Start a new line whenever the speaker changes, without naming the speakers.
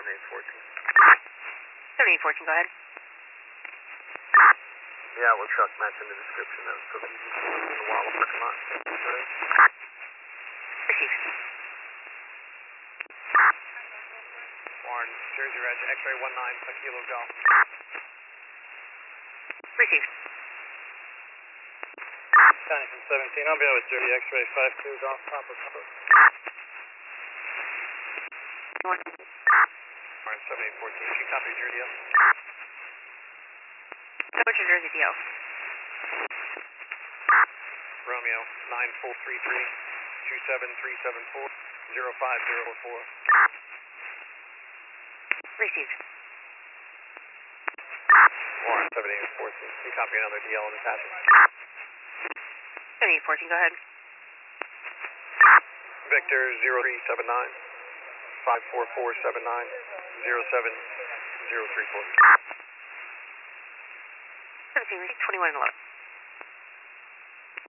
7814, go ahead.
Yeah, we'll truck matching the description of the Walla parking lot.
Received.
Warren, Jersey Reg, X-ray 19, Kilo Golf.
Received.
Connington 17, I'll be out with Jersey X-ray 52, Golf, Papa.
Warren.
Warren 7814, can you copy Jersey up?
What's your Jersey DL?
Romeo 9433 27374 0504.
Received.
Warren 7814, can you copy another DL and attach it?
7814, go ahead.
Victor 0379 54479 07034.
17, 21 and 11.